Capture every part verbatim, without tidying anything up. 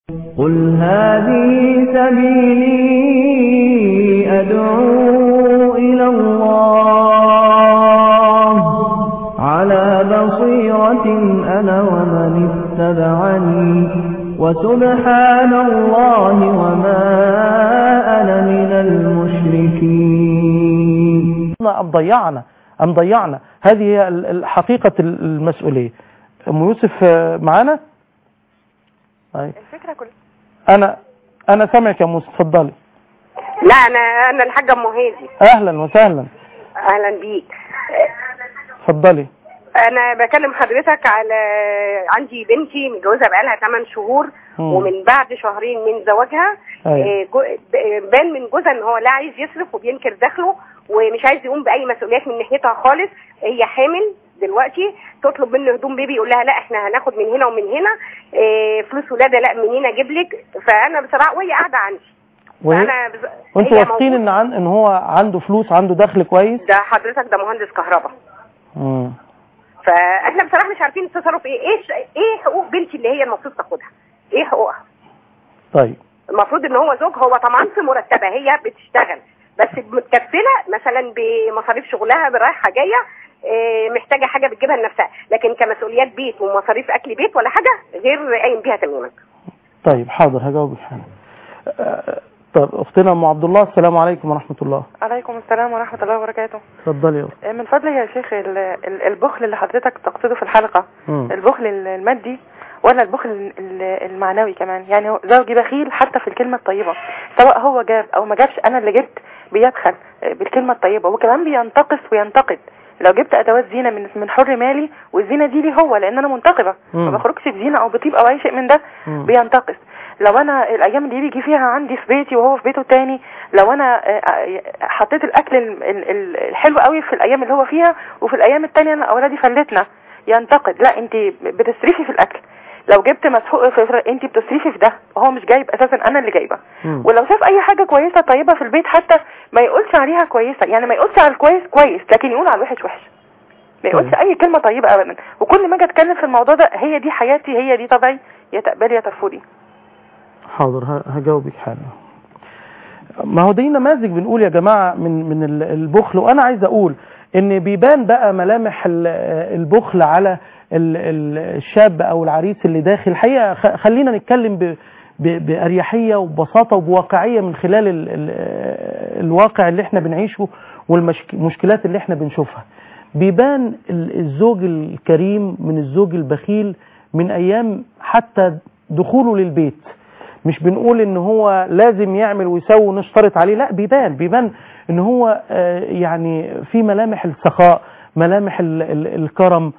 قل هذه سبيلي أدعو إلى الله على بصيرة أنا ومن اتبعني وسبحان الله وما أنا من المشركين. أم ضيعنا أم ضيعنا هذه هي حقيقة المسؤولية. أم يوسف معانا؟ الفكرة كلها أنا أنا سامعك يا موسى، اتفضلي. لا أنا أنا الحاجة أم هادي. أهلا وسهلا. أهلا بيك. اتفضلي. أنا بكلم حضرتك على عندي بنتي متجوزة بقالها ثمانية شهور مم. ومن بعد شهرين من زواجها أيوة. بان من جوزها إن هو لا عايز يصرف وبينكر دخله ومش عايز يقوم بأي مسؤوليات من ناحيتها خالص. هي حامل دلوقتي، تطلب منه هدوم بيبي يقول لها لا احنا هناخد من هنا ومن هنا، إيه فلوس ولاده لا منين اجيب لك. فانا بصراحه وهي قاعده عندي وانا بز... وانتوا واثقين ان عن... ان هو عنده فلوس، عنده دخل كويس؟ ده حضرتك ده مهندس كهرباء. امم فاحنا بصراحه مش عارفين التصرف ايه. ايه ايه حقوق بنتي اللي هي المفروض تاخدها؟ ايه حقوقها؟ طيب المفروض ان هو زوج، هو طبعا في مرتبه، هي بتشتغل بس متكفله مثلا بمصاريف شغلها رايحه جايه، محتاجه حاجه بتجيبها لنفسها، لكن كمسؤوليات بيت ومصاريف اكل بيت ولا حاجه غير قايم بيها تماما. طيب حاضر هجاوبك حالا. طب اختنا ام عبد الله، السلام عليكم ورحمه الله. عليكم السلام ورحمه الله وبركاته. اتفضلي يا اختي. من فضلك يا شيخ البخل اللي حضرتك تقصده في الحلقه، م. البخل المادي ولا البخل المعنوي كمان؟ يعني زوجي بخيل حتى في الكلمه الطيبه، سواء هو جاب او ما جابش انا اللي جبت بيبخل بالكلمه الطيبه، وكمان بينتقص وينتقد. لو جبت ادوات زينه من من حر مالي والزينه دي لي هو لان انا منتقبه ما بخرجش بزينه او بطيب او اي شيء من ده، مم. بينتقص. لو انا الايام اللي بيجي فيها عندي في بيتي وهو في بيته تاني، لو انا حطيت الاكل الحلو قوي في الايام اللي هو فيها وفي الايام التانية انا اولادي فلتنا، ينتقد. لا انت بتسرفي في الاكل، لو جبت مسحوق في انت بتصرفي في ده، هو مش جايب اساسا انا اللي جايبه. مم. ولو شاف اي حاجه كويسه طيبه في البيت حتى ما يقولش عليها كويسه، يعني ما يقولش على الكويس كويس لكن يقول على الوحش وحش، ما يقولش اي كلمه طيبه ابدا. وكل ما اجي اتكلم في الموضوع ده، هي دي حياتي، هي دي طبعي، يا تقبلي يا ترفضي. حاضر هجاوبك حالا. ما هو دي نماذج بنقول يا جماعه من من البخل، وانا عايز اقول ان بيبان بقى ملامح البخل على الشاب او العريس اللي داخل. الحقيقه خلينا نتكلم بأريحية وببساطة وبواقعية من خلال ال ال الواقع اللي احنا بنعيشه والمشكلات اللي احنا بنشوفها. بيبان الزوج الكريم من الزوج البخيل من ايام حتى دخوله للبيت. مش بنقول ان هو لازم يعمل ويسوي ونشترط عليه، لا، بيبان بيبان ان هو يعني في ملامح السخاء، ملامح ال ال الكرم،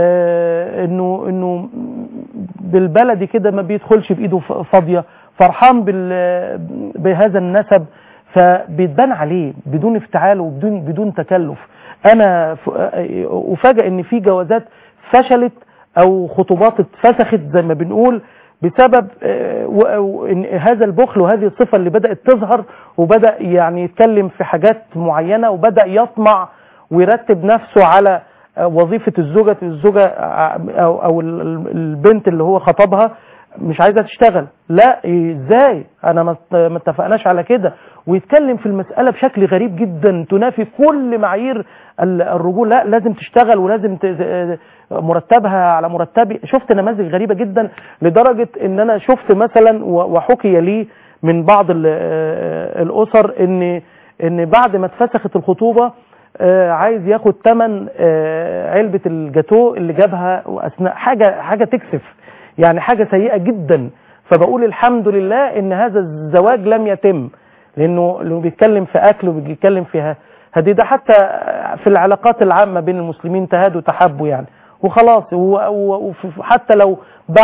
آه انه انه بالبلدي كده ما بيدخلش بايده فاضيه، فرحان بهذا النسب، فبيتبان عليه بدون افتعال وبدون بدون تكلف. انا افاجئ ان في جوازات فشلت او خطوبات اتفسخت زي ما بنقول بسبب آه ان هذا البخل وهذه الصفه اللي بدات تظهر، وبدا يعني يتكلم في حاجات معينه وبدا يطمع ويرتب نفسه على وظيفة الزوجة الزوجة أو, أو البنت اللي هو خطبها مش عايزة تشتغل. لا، ازاي؟ انا ما اتفقناش على كده، ويتكلم في المسألة بشكل غريب جدا تنافي كل معايير الرجول. لا، لازم تشتغل ولازم مرتبها على مرتبي. شفت نماذج غريبة جدا لدرجة ان انا شفت مثلا وحكي لي من بعض الاسر ان ان بعد ما اتفسخت الخطوبة آه عايز ياخد ثمن آه علبة الجاتو اللي جابها اثناء حاجة حاجة تكسف، يعني حاجة سيئة جدا. فبقول الحمد لله ان هذا الزواج لم يتم، لانه لانه بيتكلم في اكل وبيتكلم فيها هدي، ده حتى في العلاقات العامة بين المسلمين تهادوا تحبوا يعني وخلاص. وحتى لو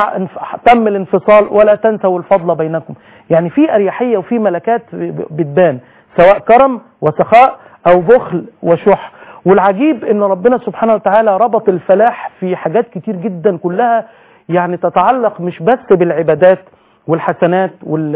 تم الانفصال ولا تنسوا الفضل بينكم، يعني في اريحية وفي ملكات بتبان، سواء كرم وسخاء او بخل وشح. والعجيب ان ربنا سبحانه وتعالى ربط الفلاح في حاجات كتير جدا كلها يعني تتعلق مش بس بالعبادات والحسنات وال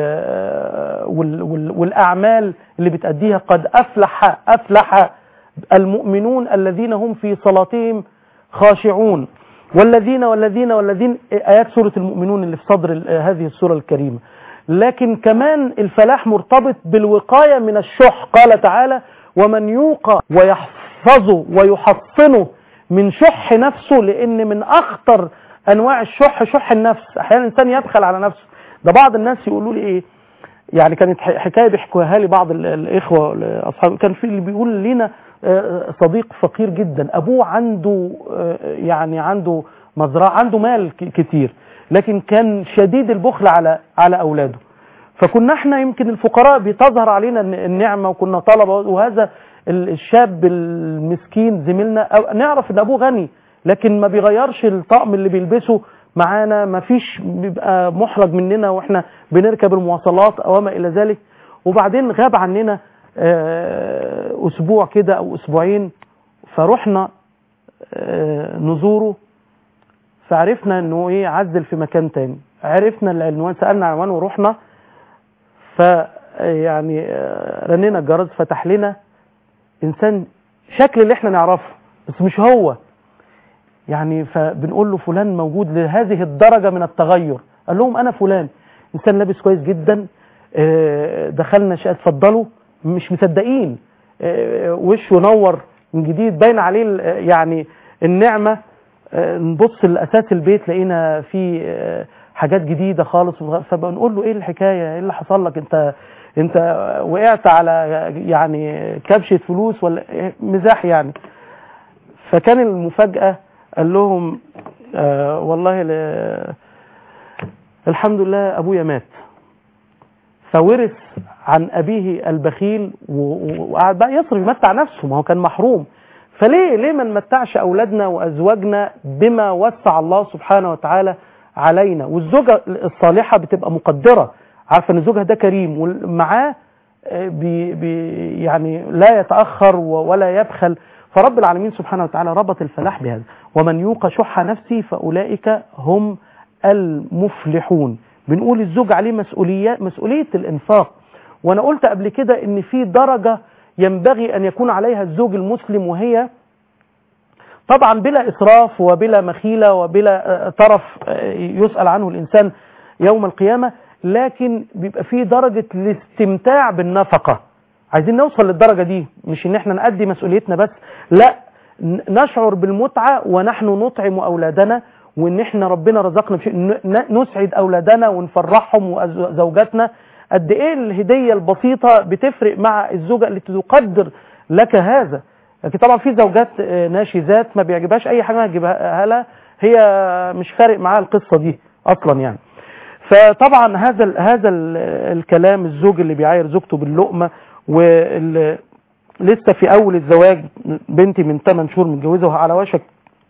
وال وال والاعمال اللي بتأديها. قد افلح افلح المؤمنون الذين هم في صلاتهم خاشعون. والذين والذين والذين آيات سورة المؤمنون اللي في صدر هذه السورة الكريمة. لكن كمان الفلاح مرتبط بالوقاية من الشح. قال تعالى ومن يوقى ويحفظه ويحصنه من شح نفسه، لأن من أخطر أنواع الشح شح النفس. أحيانا الإنسان يبخل على نفسه. ده بعض الناس يقولوا لي إيه، يعني كانت حكاية بيحكوها لي بعض الإخوة أصحاب، كان في اللي بيقول لنا صديق فقير جدا، أبوه عنده يعني عنده مزرعة، عنده مال كتير، لكن كان شديد البخل على على أولاده. فكنا احنا يمكن الفقراء بتظهر علينا النعمة وكنا طلبة، وهذا الشاب المسكين زميلنا نعرف ان أبوه غني لكن ما بيغيرش الطقم اللي بيلبسه معانا، ما فيش، بيبقى محرج مننا واحنا بنركب المواصلات أو ما إلى ذلك. وبعدين غاب عننا أسبوع كده أو أسبوعين، فرحنا نزوره، فعرفنا انه ايه عزل في مكان تاني. عرفنا العنوان، سألنا عنوان ورحنا، فيعني رنينا الجرس، فتح لنا انسان شكل اللي احنا نعرفه بس مش هو يعني. فبنقول له فلان موجود لهذه الدرجة من التغير؟ قال لهم انا فلان. انسان لابس كويس جدا، دخلنا شقة اتفضلوا، مش مصدقين، وشه نور من جديد، باين عليه يعني النعمة. نبص لأساس البيت لقينا فيه حاجات جديدة خالص. فبنقول له ايه الحكاية، ايه اللي حصل لك، انت انت وقعت على يعني كبشة فلوس ولا مزاح يعني؟ فكان المفاجأة قال لهم آه والله الحمد لله ابويا مات، فورث عن ابيه البخيل وقعد بقى يصرف يمتع نفسه، ما هو كان محروم. فليه ليه ما نمتعش اولادنا وازواجنا بما وسع الله سبحانه وتعالى علينا؟ والزوجه الصالحه بتبقى مقدره، عارفه ان زوجها ده كريم ومعاه بي بي يعني لا يتاخر ولا يبخل. فرب العالمين سبحانه وتعالى ربط الفلاح بهذا، ومن يوق شح نفسه فاولئك هم المفلحون. بنقول الزوج عليه مسؤوليه مسؤوليه الانفاق. وانا قلت قبل كده ان في درجه ينبغي أن يكون عليها الزوج المسلم، وهي طبعا بلا إسراف وبلا مخيلة وبلا طرف يسأل عنه الإنسان يوم القيامة، لكن بيبقى فيه درجة الاستمتاع بالنفقة. عايزين نوصل للدرجة دي، مش ان احنا نأدي مسؤوليتنا بس، لا، نشعر بالمتعة ونحن نطعم أولادنا، وان احنا ربنا رزقنا بشيء نسعد أولادنا ونفرحهم وزوجاتنا. قد ايه الهدية البسيطة بتفرق مع الزوجة اللي تقدر لك هذا. لكن طبعا في زوجات ناشزات ما بيعجبهاش اي حاجة هتجيبها لها، هي مش فارق معاها القصة دي اصلا يعني. فطبعا هذا ال هذا ال الكلام، الزوج اللي بيعاير زوجته باللقمة، ولسه في اول الزواج، بنتي من ثمان شهور متجوزة وعلى وشك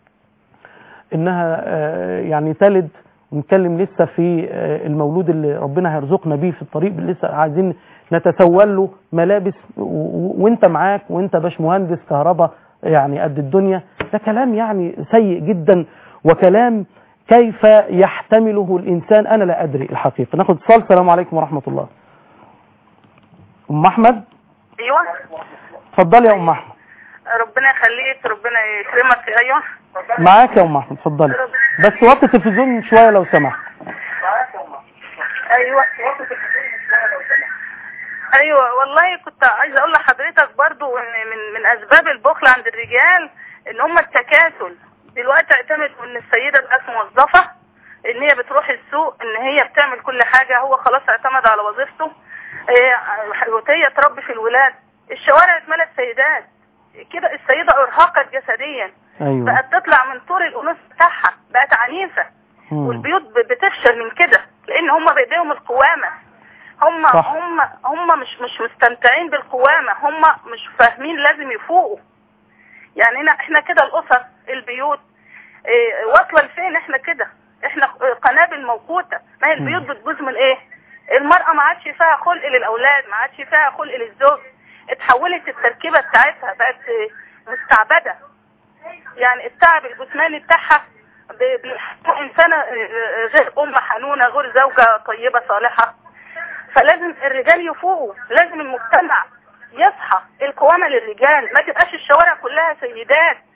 انها يعني تلد، ونتكلم لسه في المولود اللي ربنا هيرزقنا بيه في الطريق، لسه عايزين نتسول له ملابس وانت معاك وانت باش مهندس كهرباء يعني قد الدنيا. ده كلام يعني سيء جدا، وكلام كيف يحتمله الانسان انا لا ادري الحقيقه. ناخد اتصال. السلام عليكم ورحمه الله. ام احمد. ايوه اتفضلي يا ام احمد. ربنا يخليك، ربنا يكرمك. ايوه معاك يا ام احمد، اتفضلي، بس وطي التلفزيون شويه لو سمحت. ايوه ايوه والله كنت عايزه اقول لحضرتك برضو ان من من اسباب البخل عند الرجال ان هم التكاسل. دلوقتي اعتمدوا ان السيده بقت موظفه، ان هي بتروح السوق، ان هي بتعمل كل حاجه، هو خلاص اعتمد على وظيفته، وهي تربي في الولاد. الشوارع اتملت سيدات كده، السيده ارهقت جسديا. أيوة. بقت تطلع من طور الانوثه بتاعها، بقت عنيفه. مم. والبيوت بتفشل من كده، لان هم بايديهم القوامه. هم صح. هم هم مش مش مستمتعين بالقوامه، هم مش فاهمين لازم يفوقوا. يعني هنا احنا كده الاسر، البيوت اه واصله لفين؟ احنا كده احنا قنابل موقوته. ما هي البيوت بتبوظ من ايه؟ المراه ما عادش فيها خلق للاولاد، ما عادش فيها خلق للزوج، اتحولت التركيبه بتاعتها، بقت مستعبده. يعني التعب الجسماني بتاعها انسانه غير ام حنونه، غير زوجه طيبه صالحه. فلازم الرجال يفوقوا، لازم المجتمع يصحى. القوامه للرجال، ما تبقاش الشوارع كلها سيدات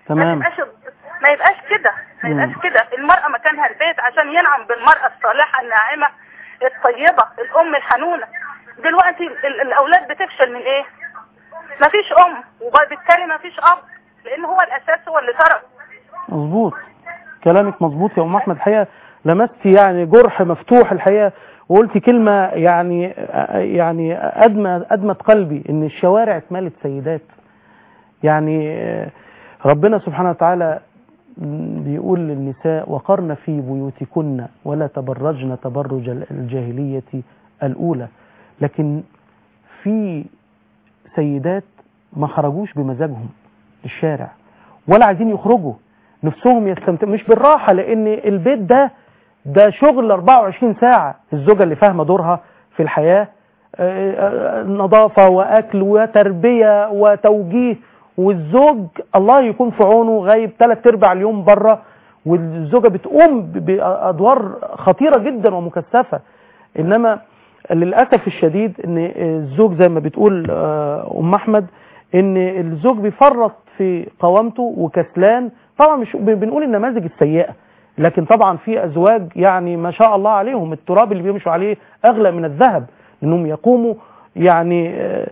تمام. ما يبقاش ما يبقاش كده ما يبقاش كده. المرأة مكانها البيت عشان ينعم بالمرأة الصالحة الناعمة الطيبة الأم الحنونة. دلوقتي الأولاد بتفشل من إيه؟ ما فيش أم وبالتالي ما فيش أب، لأن هو الأساس هو اللي ترك. مظبوط كلامك مظبوط يا أم أحمد. الحقيقة لمستي يعني جرح مفتوح الحقيقة، وقلتي كلمة يعني يعني أدمت أدمت قلبي، إن الشوارع اتملت سيدات. يعني ربنا سبحانه وتعالى بيقول للنساء وقرن في بيوتكن ولا تبرجن تبرج الجاهلية الأولى. لكن في سيدات ما خرجوش بمزاجهم للشارع ولا عايزين يخرجوا، نفسهم يستمتعوا مش بالراحة، لأن البيت ده ده شغل أربعة وعشرين ساعة. الزوجة اللي فاهمة دورها في الحياة نظافة وأكل وتربية وتوجيه، والزوج الله يكون في عونه غايب ثلاث ارباع اليوم بره، والزوجة بتقوم بأدوار خطيرة جدا ومكثفة. إنما للأسف الشديد ان الزوج زي ما بتقول أم أحمد ان الزوج بيفرط في قوامته وكسلان. طبعا مش بنقول النماذج السيئة، لكن طبعا في أزواج يعني ما شاء الله عليهم التراب اللي بيمشوا عليه أغلى من الذهب، انهم يقوموا يعني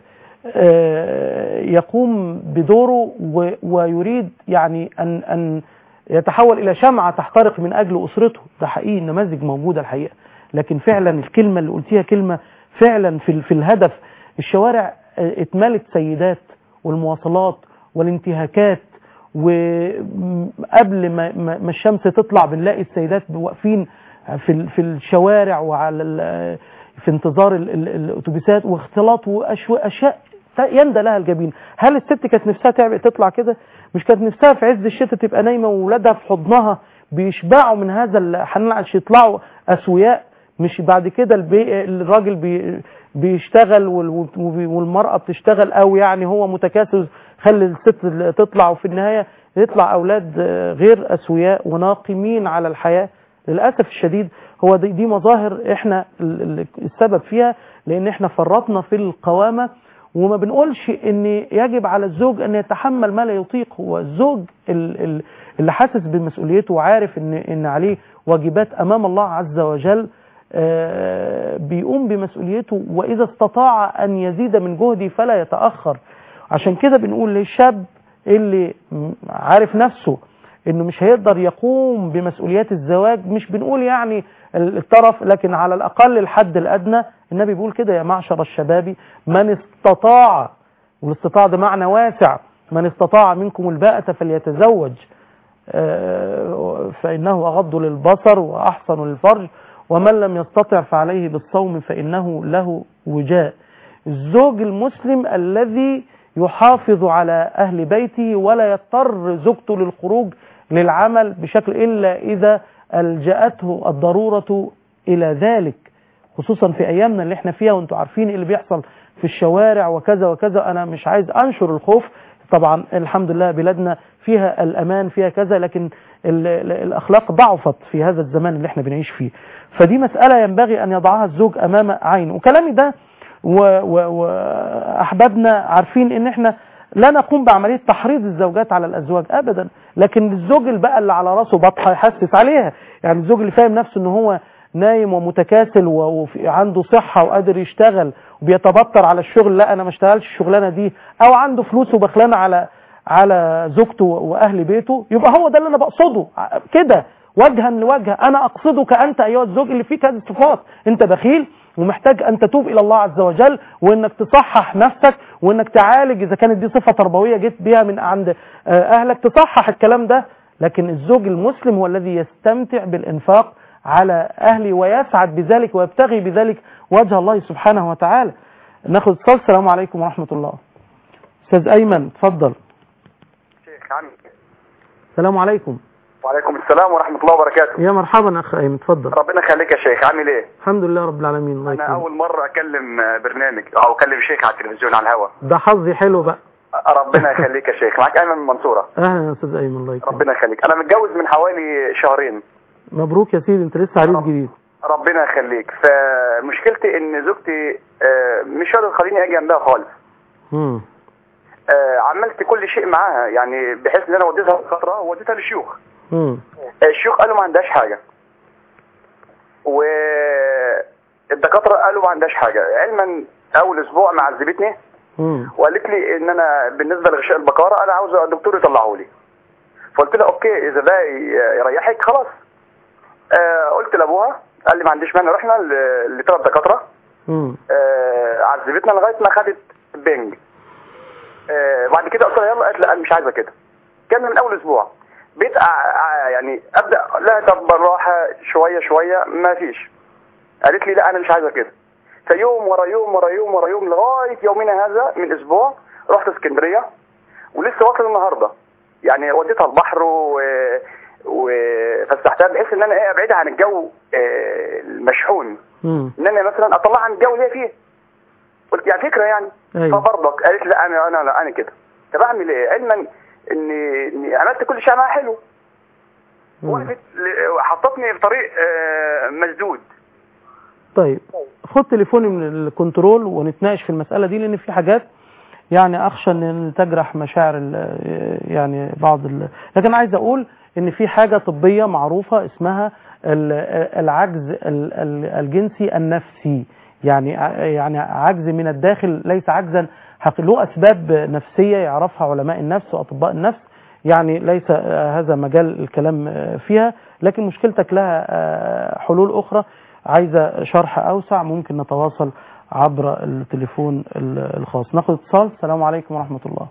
يقوم بدوره ويريد يعني أن أن يتحول إلى شمعة تحترق من أجل أسرته. ده حقيقي نماذج موجودة الحقيقة. لكن فعلا الكلمة اللي قلتيها كلمة فعلا في في الهدف. الشوارع اتملت سيدات، والمواصلات والانتهاكات، وقبل ما ما الشمس تطلع بنلاقي السيدات واقفين في في الشوارع وعلى في انتظار الاتوبيسات، واختلاط واشياء يندى لها الجبين. هل الست كانت نفسها تعمل تطلع كده؟ مش كانت نفسها في عز الشتاء تبقى نايمه وولادها في حضنها بيشبعوا من هذا الحنان عشان يطلعوا اسوياء؟ مش بعد كده الراجل بي بيشتغل والمرأة بتشتغل، او يعني هو متكاسل خلي الست تطلع، وفي النهاية يطلع اولاد غير اسوياء وناقمين على الحياة. للأسف الشديد هو دي, دي مظاهر احنا السبب فيها، لان احنا فرطنا في القوامة. وما بنقولش ان يجب على الزوج ان يتحمل ما لا يطيق. هو الزوج اللي حاسس بمسؤوليته وعارف ان ان عليه واجبات امام الله عز وجل بيقوم بمسؤوليته، واذا استطاع ان يزيد من جهده فلا يتأخر. عشان كده بنقول للشاب اللي عارف نفسه انه مش هيقدر يقوم بمسؤوليات الزواج، مش بنقول يعني الطرف، لكن على الاقل الحد الادنى. النبي بيقول كده يا معشر الشباب من استطاع، والاستطاع ده معنى واسع، من استطاع منكم الباءة فليتزوج فإنه أغض للبصر وأحسن للفرج، ومن لم يستطع فعليه بالصوم فإنه له وجاء. الزوج المسلم الذي يحافظ على أهل بيته ولا يضطر زوجته للخروج للعمل بشكل إلا إذا ألجأته الضرورة إلى ذلك، خصوصا في أيامنا اللي احنا فيها. وانتوا عارفين اللي بيحصل في الشوارع وكذا وكذا. أنا مش عايز أنشر الخوف، طبعا الحمد لله بلادنا فيها الأمان فيها كذا، لكن الأخلاق ضعفت في هذا الزمان اللي احنا بنعيش فيه. فدي مسألة ينبغي أن يضعها الزوج أمام عينه. وكلامي ده وأحبابنا عارفين ان احنا لا نقوم بعملية تحريض الزوجات على الأزواج أبدا، لكن الزوج اللي بقى اللي على راسه بطحة يحسس عليها. يعني الزوج اللي فاهم نفسه ان هو نايم ومتكاسل وعنده صحة وقادر يشتغل وبيتبطر على الشغل، لا انا ما اشتغلش الشغلانة دي، او عنده فلوس وبخلانة على على زوجته واهل بيته، يبقى هو ده اللي انا بقصده كده وجها لوجه. انا اقصدك انت ايها الزوج اللي فيك هذه الصفات. انت بخيل ومحتاج ان تتوب الى الله عز وجل، وانك تصحح نفسك، وانك تعالج اذا كانت دي صفة تربوية جيت بيها من عند اهلك تصحح الكلام ده. لكن الزوج المسلم هو الذي يستمتع بالانفاق على اهله ويسعد بذلك ويبتغي بذلك وجه الله سبحانه وتعالى. ناخذ اتصال. السلام عليكم ورحمة الله. استاذ ايمن اتفضل. شيخ عمي. السلام عليكم. وعليكم السلام ورحمة الله وبركاته. يا مرحبا اخ ايمن اتفضل. ربنا يخليك يا شيخ. عامل ايه؟ الحمد لله رب العالمين. الله انا يكرمك. اول مرة اكلم برنامج او اكلم شيخ على التلفزيون على الهواء. ده حظي حلو بقى. ربنا يخليك يا شيخ. معاك ايمن من المنصورة. اهلا يا استاذ ايمن الله يكرمك. ربنا يخليك. انا متجوز من حوالي شهرين. مبروك يا سيدي، انت لسه عريس جديد. ربنا يخليك. فمشكلتي ان زوجتي مش راضيه تخليني اجي جنبها خالص. امم آه عملت كل شيء معاها، يعني بحيث ان انا وديتها فتره ووديتها للشيوخ. امم الشيوخ قالوا ما عندهاش حاجه، والدكاتره قالوا ما عندهاش حاجه. علما اول اسبوع ما عذبتني امم وقالت لي ان انا بالنسبه لغشاء البقاره انا عاوز الدكتور يطلعه لي. فقلت لها اوكي اذا ده يريحك خلاص. آه قلت لابوها، قال لي ما عنديش مانع. رحنا لثلاث دكاتره. امم آه عذبتنا لغايه ما خدت بنج. آه بعد كده قلت لها يلا، قالت لا انا مش عايزه كده. كان من اول اسبوع بقيت يعني ابدا لا طب بالراحه شويه شويه، ما فيش. قالت لي لا انا مش عايزه كده. فيوم ورا يوم ورا يوم ورا يوم لغايه يومنا هذا من اسبوع رحت اسكندريه ولسه واصل النهارده. يعني وديتها البحر و... وفسحتها بحيث ان انا ايه ابعدها عن الجو المشحون، ان انا مثلا اطلعها عن الجو اللي هي فيه. قلت يعني فكره يعني. أيوة. فبرضك قالت لا انا انا لا انا كده. طب اعمل ايه؟ علما اني اني عملت كل شيء معاها حلو، وقفت حطتني في طريق مسدود. طيب خد تليفوني من الكنترول ونتناقش في المساله دي، لان في حاجات يعني اخشى ان تجرح مشاعر يعني بعض ال... لكن عايز اقول ان في حاجه طبيه معروفه اسمها العجز الجنسي النفسي، يعني يعني عجز من الداخل، ليس عجزا حقيقي، له اسباب نفسيه يعرفها علماء النفس واطباء النفس، يعني ليس هذا مجال الكلام فيها، لكن مشكلتك لها حلول اخرى عايزه شرح اوسع. ممكن نتواصل عبر التليفون الخاص. ناخد اتصال. السلام عليكم ورحمه الله.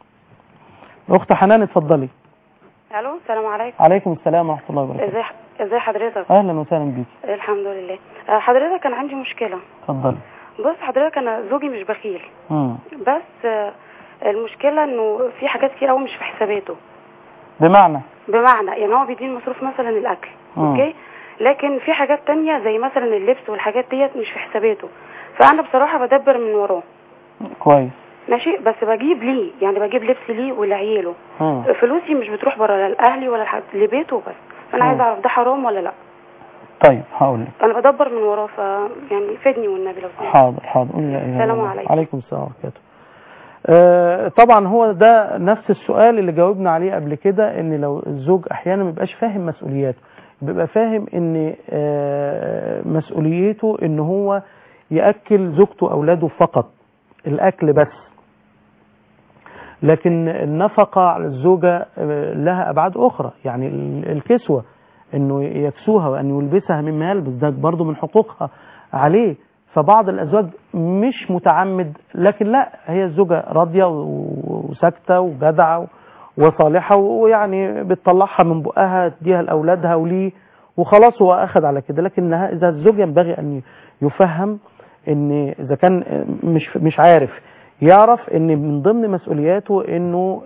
اخت حنان اتفضلي. الو السلام عليكم. عليكم السلام ورحمه الله وبركاته. ازي ازي حضرتك؟ اهلا وسهلا بيك. الحمد لله. حضرتك انا عندي مشكله. اتفضلي. بص حضرتك انا زوجي مش بخيل، امم بس المشكله انه في حاجات كتير قوي مش في حساباته. بمعنى بمعنى يعني هو بيديني مصروف مثلا الاكل، مم. اوكي، لكن في حاجات تانية زي مثلا اللبس والحاجات ديت مش في حساباته، فانا بصراحه بدبر من وراه. كويس ماشي، بس بجيب ليه، يعني بجيب لبس ليه ولعياله. فلوسي مش بتروح بره لا لاهلي ولا لحد لبيته، بس انا عايزه اعرف ده حرام ولا لا. طيب هقول لك. انا بدبر من وراه، ف يعني فدني والنبي لو سمحت. حاضر حاضر. قولي لا اله الا الله. السلام عليكم. عليكم السلام ورحمه الله. آه طبعا هو ده نفس السؤال اللي جاوبنا عليه قبل كده، ان لو الزوج احيانا ما بيبقاش فاهم مسؤولياته، بيبقى فاهم ان آه مسؤوليته ان هو ياكل زوجته اولاده فقط، الاكل بس، لكن النفقه على الزوجه لها ابعاد اخرى، يعني الكسوه انه يكسوها وان يلبسها مما يلبس ده برضه من حقوقها عليه. فبعض الازواج مش متعمد، لكن لا، هي الزوجه راضيه وساكته وجدعه وصالحه، ويعني بتطلعها من بقها تديها لاولادها وليه وخلاص، هو اخذ على كده. لكنها اذا الزوج ينبغي ان يفهم ان اذا كان مش مش عارف، يعرف ان من ضمن مسؤولياته انه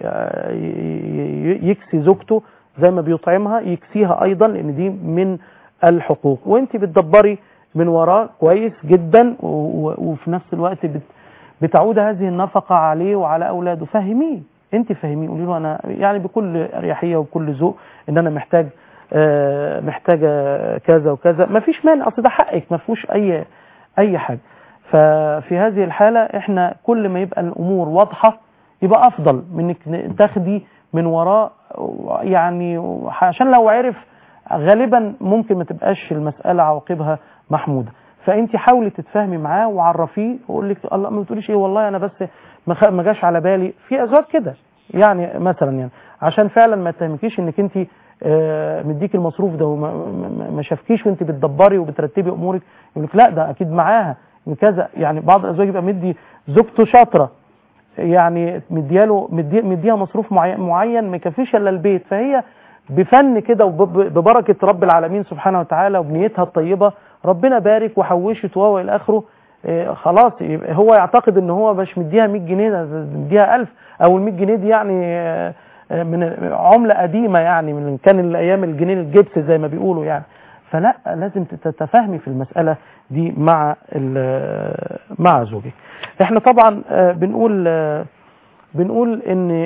يكسي زوجته زي ما بيطعمها، يكسيها ايضا، لان دي من الحقوق. وانت بتدبري من وراه كويس جدا، وفي نفس الوقت بتعود هذه النفقه عليه وعلى اولاده. فهميه، انت فهميه، قولي له انا يعني بكل اريحيه وبكل ذوق ان انا محتاج آه محتاجه كذا وكذا، ما فيش مانع، اصل ده حقك، ما فيهوش اي اي حاجه. ففي هذه الحاله احنا كل ما يبقى الامور واضحه يبقى افضل من انك تاخدي من وراه، يعني عشان لو عرف غالبا ممكن ما تبقاش المساله عواقبها محموده. فانت حاولي تتفاهمي معاه وعرفيه، وقول لك الله ما بتقوليش ايه والله انا بس ما جاش على بالي. في ازواج كده يعني مثلا، يعني عشان فعلا ما تهمكيش انك انت آه مديك المصروف ده وما ما شافكيش وانت بتدبري وبترتبي امورك، يقول لك لا ده اكيد معاها كذا. يعني بعض الازواج يبقى مدي زوجته شاطره، يعني مدياله مدي مديها مصروف معين معين ما يكفيش الا البيت، فهي بفن كده وببركه رب العالمين سبحانه وتعالى وبنيتها الطيبه ربنا بارك وحوشت وهو الى اخره. إيه خلاص هو يعتقد ان هو مش مديها مية جنيه، مديها ألف، او ال مية جنيه دي يعني من عمله قديمه، يعني من كان الايام الجنيه الجبس زي ما بيقولوا يعني. فلا، لازم تتفاهمي في المساله دي مع مع زوجك. احنا طبعا بنقول بنقول ان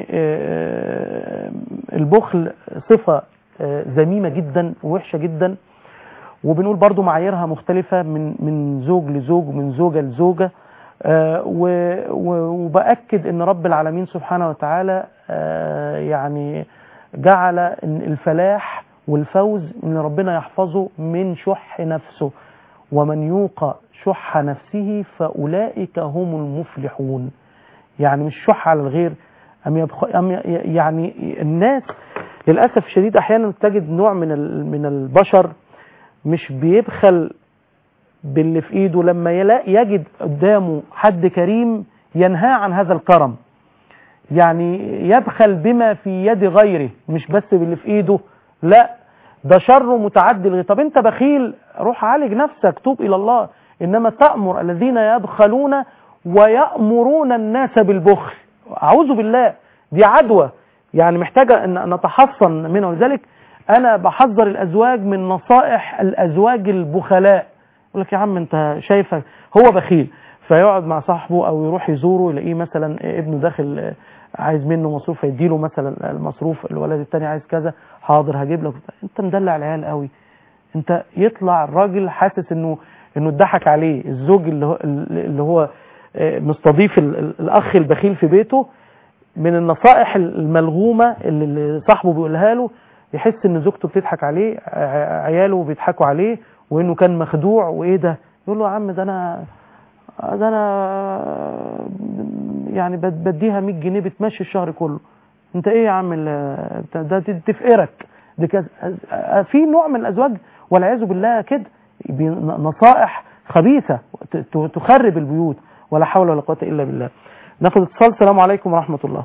البخل صفه ذميمه جدا ووحشه جدا، وبنقول برضو معاييرها مختلفة من من زوج لزوج ومن زوجة لزوجة. آه وبأكد ان رب العالمين سبحانه وتعالى آه يعني جعل الفلاح والفوز ان ربنا يحفظه من شح نفسه، ومن يوق شح نفسه فأولئك هم المفلحون. يعني مش شح على الغير، أم يبخ... أم يعني الناس للأسف الشديد أحيانا تجد نوع من من البشر مش بيبخل باللي في إيده، لما يلاقي يجد قدامه حد كريم ينهى عن هذا الكرم، يعني يبخل بما في يد غيره مش بس باللي في إيده، لا ده شر متعدي الغير. طب أنت بخيل، روح عالج نفسك، توب إلى الله. إنما تأمر الذين يبخلون ويأمرون الناس بالبخل، أعوذ بالله، دي عدوى يعني محتاجة أن نتحصن منه. ولذلك أنا بحذر الأزواج من نصائح الأزواج البخلاء. يقول لك يا عم أنت شايفك هو بخيل، فيقعد مع صاحبه أو يروح يزوره يلاقيه مثلا ابنه داخل عايز منه مصروف فيديله مثلا المصروف، الولد التاني عايز كذا، حاضر هجيب لك. أنت مدلع العيال قوي. أنت يطلع الراجل حاسس إنه إنه اتضحك عليه، الزوج اللي هو اللي هو مستضيف الأخ البخيل في بيته، من النصائح الملغومة اللي صاحبه بيقولها له يحس ان زوجته بتضحك عليه، عياله بيضحكوا عليه، وانه كان مخدوع وايه ده. يقول له يا عم ده انا ده انا يعني بديها مية جنيه بتمشي الشهر كله، انت ايه يا عم ده تفقرك. في نوع من الازواج والعياذ بالله كده نصائح خبيثة تخرب البيوت، ولا حول ولا قوة الا بالله. ناخد اتصال. السلام عليكم ورحمة الله.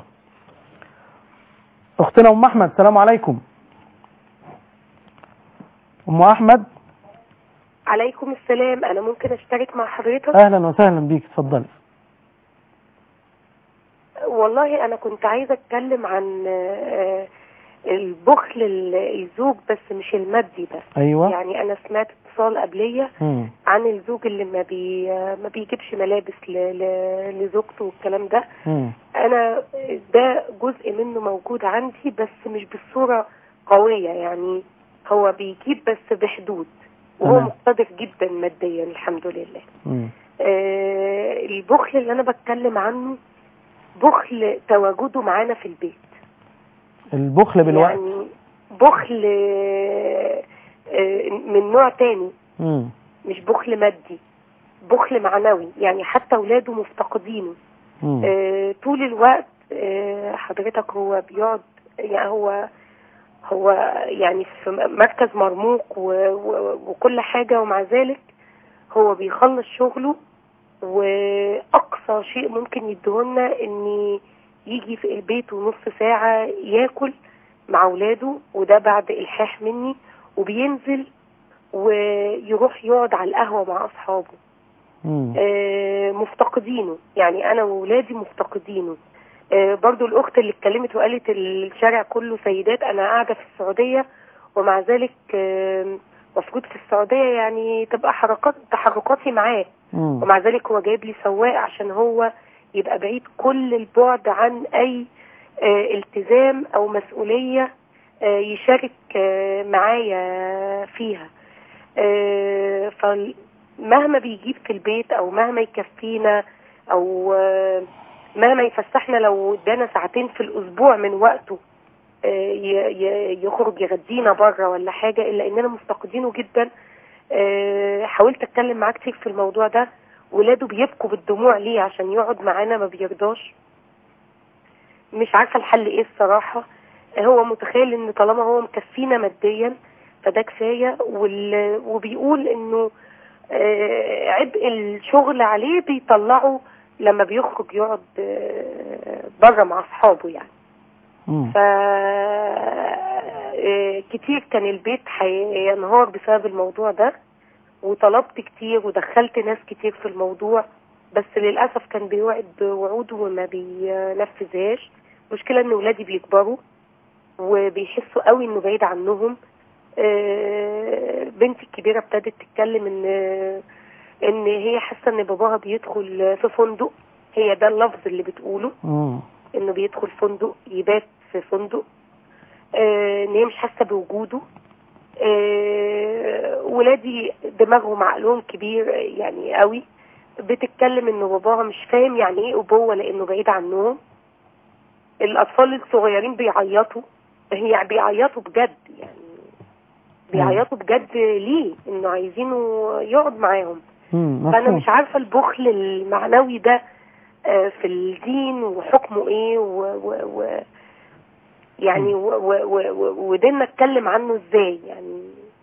اختنا ام احمد، السلام عليكم. ام احمد. عليكم السلام، انا ممكن اشترك مع حضرتك؟ اهلا وسهلا بيك، اتفضلي. والله انا كنت عايزه اتكلم عن البخل الزوج بس مش المادي بس. ايوه. يعني انا سمعت اتصال قبليه عن الزوج اللي ما بي ما بيجيبش ملابس لزوجته والكلام ده. مم. انا ده جزء منه موجود عندي بس مش بالصوره قويه، يعني هو بيجيب بس بحدود، وهو مقتدر جدا ماديا الحمد لله. مم. آه البخل اللي انا بتكلم عنه بخل تواجده معانا في البيت. البخل بالوقت يعني بخل من نوع تاني. مم. مش بخل مادي، بخل معنوي، يعني حتى اولاده مفتقدينه. آه طول الوقت. آه حضرتك هو بيقعد، يعني هو هو يعني في مركز مرموق وكل حاجة، ومع ذلك هو بيخلص شغله، واقصى شيء ممكن يديهولنا ان يجي في البيت ونص ساعة ياكل مع اولاده، وده بعد الحاح مني، وبينزل ويروح يقعد على القهوة مع اصحابه. آه مفتقدينه، يعني انا وولادي مفتقدينه. آه برضو الاخت اللي اتكلمت وقالت الشارع كله سيدات، انا قاعدة في السعودية، ومع ذلك آه مفروض في السعودية يعني تبقى حركات تحركاتي معاه، ومع ذلك هو جايب لي سواق عشان هو يبقى بعيد كل البعد عن اي آه التزام او مسؤولية آه يشارك آه معايا فيها. آه فمهما بيجيب في البيت او مهما يكفينا او آه مهما يفسحنا، لو ادانا ساعتين في الاسبوع من وقته آه يخرج يغدينا بره ولا حاجة، الا اننا مفتقدينه جدا. آه حاولت اتكلم معاه كتير في الموضوع ده، ولاده بيبكوا بالدموع ليه عشان يقعد معانا، ما بيرضاش. مش عارفة الحل ايه الصراحة. هو متخيل ان طالما هو مكفينا ماديا فده كفاية، وبيقول انه آه عبء الشغل عليه بيطلعه لما بيخرج يقعد آه بره مع اصحابه يعني. ف آه كتير كان البيت هينهار بسبب الموضوع ده، وطلبت كتير ودخلت ناس كتير في الموضوع، بس للأسف كان بيوعد بوعوده وما بينفذهاش. مشكلة ان ولادي بيكبروا وبيحسوا قوي انه بعيد عنهم. بنتي الكبيرة ابتدت تتكلم ان ان هي حاسة ان باباها بيدخل في فندق، هي ده اللفظ اللي بتقوله، انه بيدخل فندق يبات في فندق، ان هي مش حاسة بوجوده. ولادي دماغهم عقلهم كبير يعني قوي، بتتكلم انه باباها مش فاهم يعني ايه ابوه لانه بعيد عنهم. الاطفال الصغيرين بيعيطوا، هي بيعيطوا بجد يعني بيعيطوا بجد ليه؟ انه عايزينه يقعد معاهم. فانا مش عارفه البخل المعنوي ده في الدين وحكمه ايه و, و, و يعني وديننا اتكلم عنه ازاي يعني.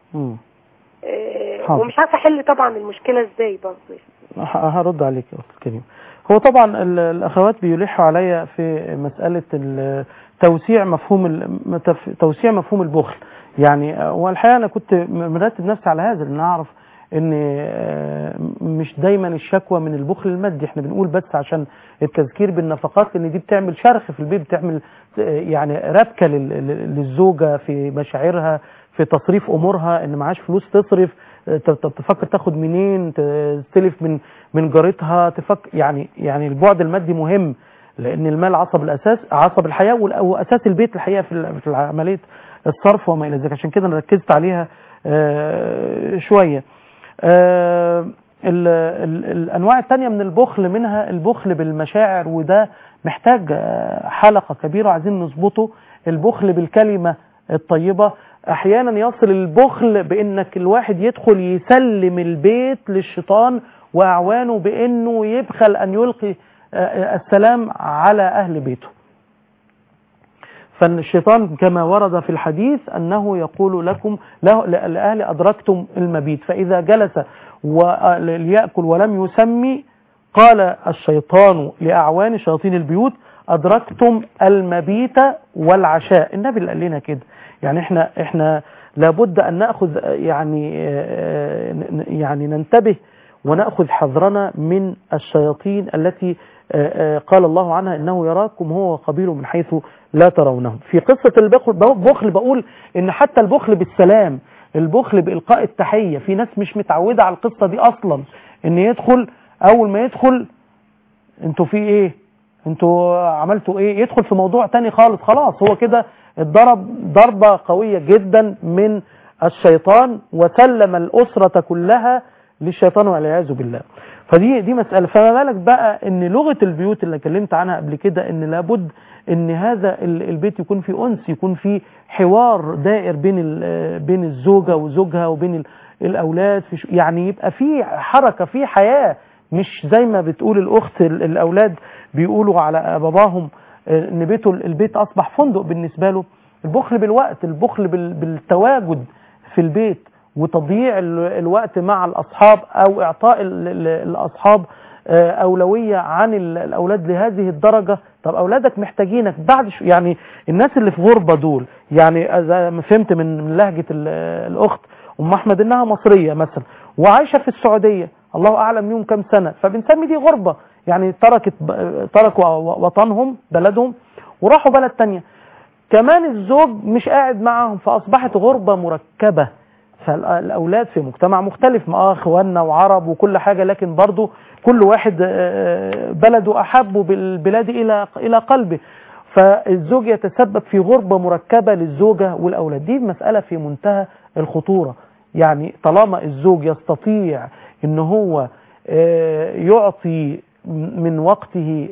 آه ومش عارفه احل طبعا المشكله ازاي برضه. هرد عليك يا اخت الكريم. هو طبعا الاخوات بيلحوا عليا في مساله توسيع مفهوم توسيع مفهوم البخل يعني. والحقيقه انا كنت مرتب نفسي على هذا لان اعرف ان مش دايما الشكوى من البخل المادي، احنا بنقول بس عشان التذكير بالنفقات لان دي بتعمل شرخ في البيت، بتعمل يعني ربكه للزوجه في مشاعرها في تصريف امورها، ان معاش فلوس تصرف تفكر تاخد منين، تستلف من من جارتها، تفكر يعني يعني البعد المادي مهم لان المال عصب الاساس عصب الحياه واساس البيت الحقيقه في عمليه الصرف وما الى ذلك. عشان كده انا ركزت عليها شويه. آه ال ال الأنواع التانية من البخل منها البخل بالمشاعر، وده محتاج حلقة كبيرة عايزين نظبطه. البخل بالكلمة الطيبة، أحيانا يصل البخل بأنك الواحد يدخل يسلم البيت للشيطان وأعوانه بأنه يبخل أن يلقي السلام على أهل بيته. فالشيطان كما ورد في الحديث أنه يقول لكم لأهل أدركتم المبيت، فإذا جلس ليأكل ولم يسمي قال الشيطان لأعوان شياطين البيوت أدركتم المبيت والعشاء. النبي قال لنا كده يعني احنا احنا لابد أن نأخذ يعني يعني ننتبه ونأخذ حذرنا من الشياطين التي قال الله عنها إنه يراكم هو وقبيله من حيث لا ترونهم. في قصة البخل بقول إن حتى البخل بالسلام، البخل بإلقاء التحية، في ناس مش متعودة على القصة دي أصلا، إن يدخل أول ما يدخل انتوا في إيه؟ انتوا عملتوا إيه؟ يدخل في موضوع تاني خالص، خلاص هو كده اتضرب ضربة قوية جدا من الشيطان وسلم الأسرة كلها للشيطان والعياذ بالله. فدي دي مسألة. فما بالك بقى ان لغة البيوت اللي اتكلمت عنها قبل كده، ان لابد ان هذا البيت يكون فيه أنس، يكون فيه حوار دائر بين بين الزوجة وزوجها وبين الأولاد، يعني يبقى فيه حركة، فيه حياة، مش زي ما بتقول الأخت الأولاد بيقولوا على باباهم ان بيته البيت أصبح فندق بالنسبة له. البخل بالوقت، البخل بالتواجد في البيت وتضييع الوقت مع الأصحاب أو إعطاء الأصحاب أولوية عن الأولاد لهذه الدرجة. طب أولادك محتاجينك بعد شو يعني. الناس اللي في غربة دول يعني زي ما فهمت من لهجة الأخت أم أحمد إنها مصرية مثلا وعايشة في السعودية، الله أعلم يوم كم سنة، فبنسمي دي غربة يعني تركت تركوا وطنهم بلدهم وراحوا بلد تانية. كمان الزوج مش قاعد معهم فأصبحت غربة مركبة. فالأولاد في مجتمع مختلف، ما اخواننا وعرب وكل حاجة، لكن برضو كل واحد بلده أحب بالبلاد إلى إلى قلبه. فالزوج يتسبب في غربة مركبة للزوجة والأولاد. دي مسألة في منتهى الخطورة. يعني طالما الزوج يستطيع إن هو يعطي من وقته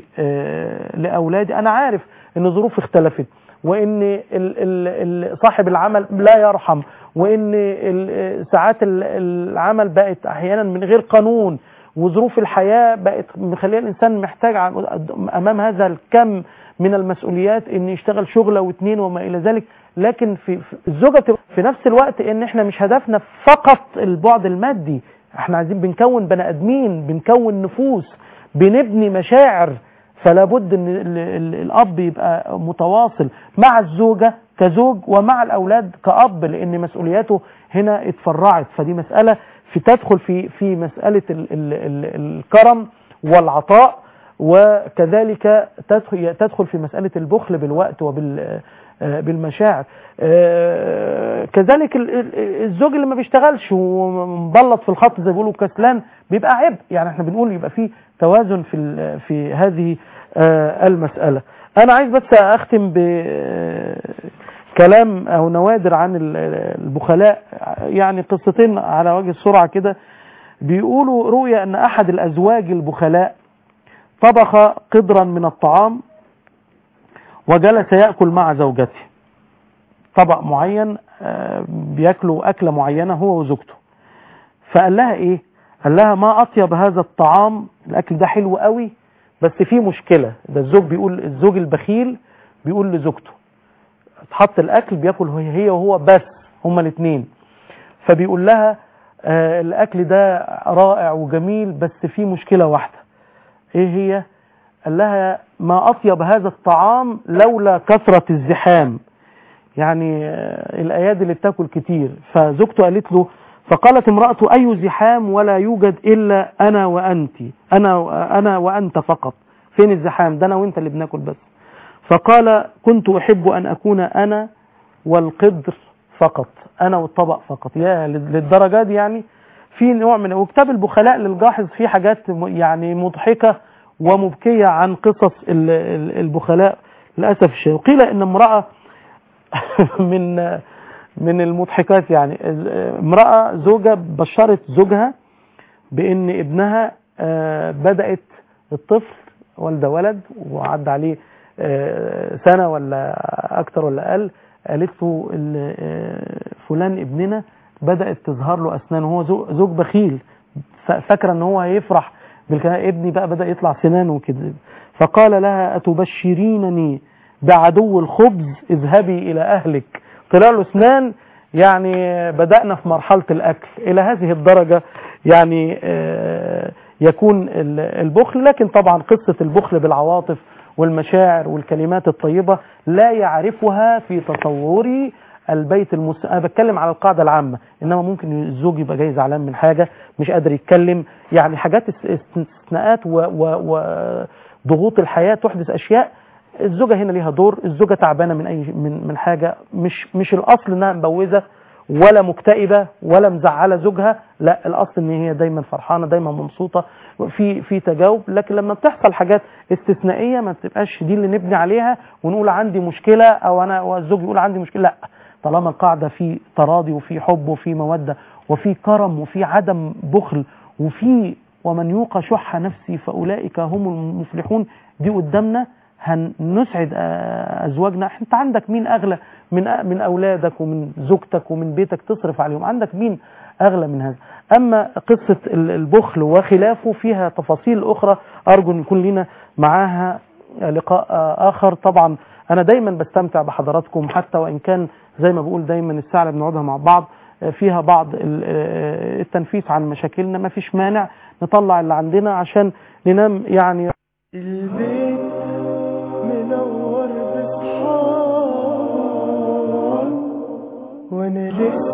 لأولاده، أنا عارف إن الظروف اختلفت وإن صاحب العمل لا يرحم، وإن ساعات العمل بقت أحيانا من غير قانون، وظروف الحياة بقت مخليه الإنسان محتاج أمام هذا الكم من المسؤوليات إن يشتغل شغلة واثنين وما إلى ذلك. لكن في الزوجة في نفس الوقت إن إحنا مش هدفنا فقط البعد المادي، إحنا عايزين بنكون بني آدمين، بنكون نفوس، بنبني مشاعر. فلا بد ان الاب يبقى متواصل مع الزوجة كزوج ومع الاولاد كأب، لان مسؤولياته هنا اتفرعت. فدي مسألة في تدخل في في مسألة ال ال ال الكرم والعطاء، وكذلك تدخل تدخل في مسألة البخل بالوقت وبال بالمشاعر. كذلك الزوج اللي ما بيشتغلش ومبلط في الخط زي بيقولوا كسلان بيبقى عبء. يعني احنا بنقول يبقى في توازن في في هذه المسألة. انا عايز بس اختم بكلام او نوادر عن البخلاء، يعني قصتين على وجه السرعة كده. بيقولوا رؤيا أن أحد الأزواج البخلاء طبخ قدرا من الطعام وجلس يأكل مع زوجته طبق معين، بياكلوا أكلة معينة هو وزوجته. فقال لها إيه؟ قال لها ما أطيب هذا الطعام، الأكل ده حلو قوي بس فيه مشكلة. ده الزوج بيقول، الزوج البخيل بيقول لزوجته، تحط الأكل بياكل هي وهو بس، هما الاثنين. فبيقول لها آه الأكل ده رائع وجميل بس فيه مشكلة واحدة. إيه هي؟ قال لها ما أطيب هذا الطعام لولا كثرة الزحام، يعني آه الأيادي اللي بتاكل كتير. فزوجته قالت له، فقالت امرأته أي زحام ولا يوجد إلا أنا وأنت، أنا أنا وأنت فقط، فين الزحام؟ ده أنا وأنت اللي بناكل بس. فقال كنت أحب أن أكون أنا والقدر فقط، أنا والطبق فقط. يا للدرجة دي يعني. في نوع من وكتاب البخلاء للجاحظ فيه حاجات يعني مضحكة ومبكية عن قصص البخلاء للأسف الشديد. وقيل إن امرأة من من المضحكات، يعني امرأة زوجة بشرت زوجها بأن ابنها بدأت الطفل والده ولد وعد عليه سنة ولا أكتر ولا أقل، قالت له فلان ابننا بدأت تظهر له أسنان، وهو زوج بخيل فاكرة ان هو هيفرح بالكلام، ابني بقى بدأ يطلع سنان وكده. فقال لها أتبشرينني بعدو الخبز اذهبي إلى أهلك. طلع له اسنان، يعني بدأنا في مرحلة الأكل إلى هذه الدرجة يعني يكون البخل. لكن طبعا قصة البخل بالعواطف والمشاعر والكلمات الطيبة لا يعرفها في تصوري البيت المسلم. أنا بتكلم على القاعدة العامة، إنما ممكن الزوج يبقى جاي زعلان من حاجة مش قادر يتكلم، يعني حاجات استثناءات وضغوط الحياة تحدث أشياء. الزوجة هنا ليها دور، الزوجة تعبانة من أي من من حاجة، مش مش الأصل إنها مبوزة ولا مكتئبة ولا مزعلة زوجها، لا الأصل إن هي دايما فرحانة دايما مبسوطة في في تجاوب. لكن لما بتحصل حاجات استثنائية ما تبقاش دي اللي نبني عليها ونقول عندي مشكلة أو أنا والزوج يقول عندي مشكلة، لا. طالما القاعدة في تراضي وفي حب وفي مودة وفي كرم وفي عدم بخل وفي ومن يوق شح نفسي فأولئك هم المفلحون، دي قدامنا هنسعد أزواجنا. انت عندك مين أغلى من من أولادك ومن زوجتك ومن بيتك تصرف عليهم؟ عندك مين أغلى من هذا؟ أما قصة البخل وخلافه فيها تفاصيل أخرى أرجو أن يكون لنا معاها لقاء آخر. طبعا أنا دايما بستمتع بحضراتكم، حتى وإن كان زي ما بقول دايما الساعة اللي بنقعدها مع بعض فيها بعض التنفيس عن مشاكلنا، ما فيش مانع نطلع اللي عندنا عشان ننام. يعني البيت منور بصحاب وانا لسه